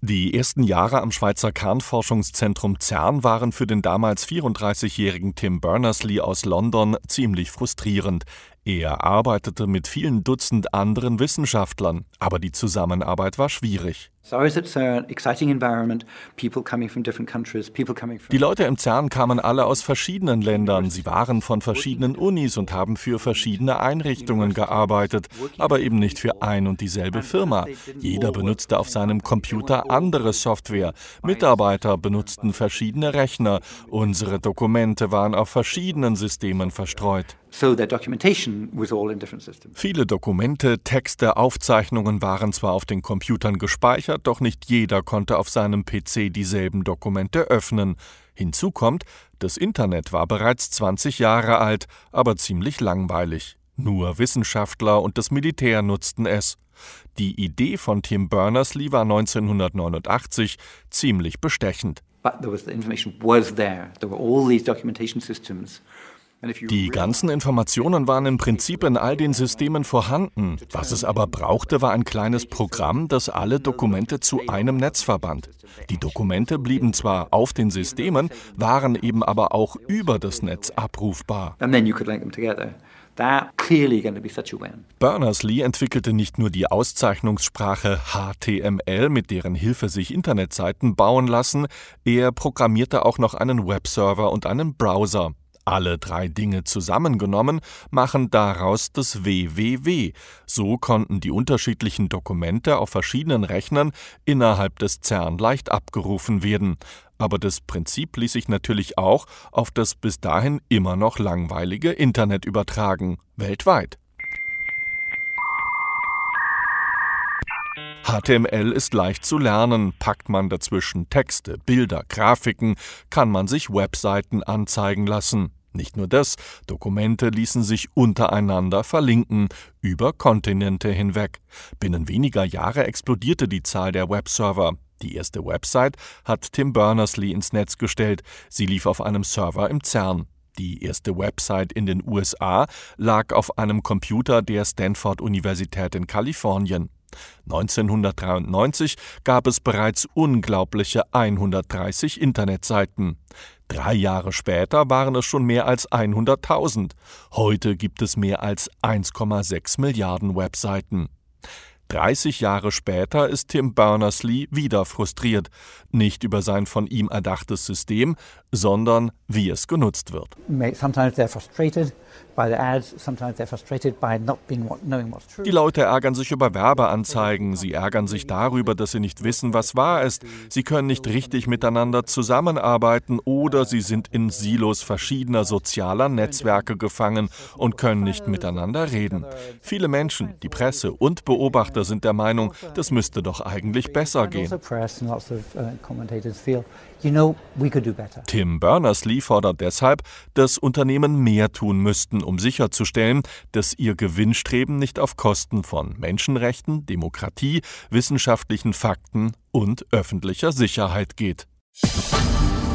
Die ersten Jahre am Schweizer Kernforschungszentrum CERN waren für den damals 34-jährigen Tim Berners-Lee aus London ziemlich frustrierend. Er arbeitete mit vielen Dutzend anderen Wissenschaftlern, aber die Zusammenarbeit war schwierig. Die Leute im CERN kamen alle aus verschiedenen Ländern. Sie waren von verschiedenen Unis und haben für verschiedene Einrichtungen gearbeitet, aber eben nicht für ein und dieselbe Firma. Jeder benutzte auf seinem Computer andere Software. Mitarbeiter benutzten verschiedene Rechner. Unsere Dokumente waren auf verschiedenen Systemen verstreut. Viele Dokumente, Texte, Aufzeichnungen waren zwar auf den Computern gespeichert, doch nicht jeder konnte auf seinem PC dieselben Dokumente öffnen. Hinzu kommt, das Internet war bereits 20 Jahre alt, aber ziemlich langweilig. Nur Wissenschaftler und das Militär nutzten es. Die Idee von Tim Berners-Lee war 1989 ziemlich bestechend. Die ganzen Informationen waren im Prinzip in all den Systemen vorhanden. Was es aber brauchte, war ein kleines Programm, das alle Dokumente zu einem Netz verband. Die Dokumente blieben zwar auf den Systemen, waren eben aber auch über das Netz abrufbar. Berners-Lee entwickelte nicht nur die Auszeichnungssprache HTML, mit deren Hilfe sich Internetseiten bauen lassen, er programmierte auch noch einen Webserver und einen Browser. Alle drei Dinge zusammengenommen machen daraus das WWW. So konnten die unterschiedlichen Dokumente auf verschiedenen Rechnern innerhalb des CERN leicht abgerufen werden. Aber das Prinzip ließ sich natürlich auch auf das bis dahin immer noch langweilige Internet übertragen, weltweit. HTML ist leicht zu lernen. Packt man dazwischen Texte, Bilder, Grafiken, kann man sich Webseiten anzeigen lassen. Nicht nur das, Dokumente ließen sich untereinander verlinken, über Kontinente hinweg. Binnen weniger Jahre explodierte die Zahl der Webserver. Die erste Website hat Tim Berners-Lee ins Netz gestellt. Sie lief auf einem Server im CERN. Die erste Website in den USA lag auf einem Computer der Stanford-Universität in Kalifornien. 1993 gab es bereits unglaubliche 130 Internetseiten. 3 Jahre später waren es schon mehr als 100.000. Heute gibt es mehr als 1,6 Milliarden Webseiten. 30 Jahre später ist Tim Berners-Lee wieder frustriert. Nicht über sein von ihm erdachtes System, sondern wie es genutzt wird. Die Leute ärgern sich über Werbeanzeigen, sie ärgern sich darüber, dass sie nicht wissen, was wahr ist. Sie können nicht richtig miteinander zusammenarbeiten oder sie sind in Silos verschiedener sozialer Netzwerke gefangen und können nicht miteinander reden. Viele Menschen, die Presse und Beobachter sind der Meinung, das müsste doch eigentlich besser gehen. Tim Berners-Lee fordert deshalb, dass Unternehmen mehr tun müssten, um sicherzustellen, dass ihr Gewinnstreben nicht auf Kosten von Menschenrechten, Demokratie, wissenschaftlichen Fakten und öffentlicher Sicherheit geht.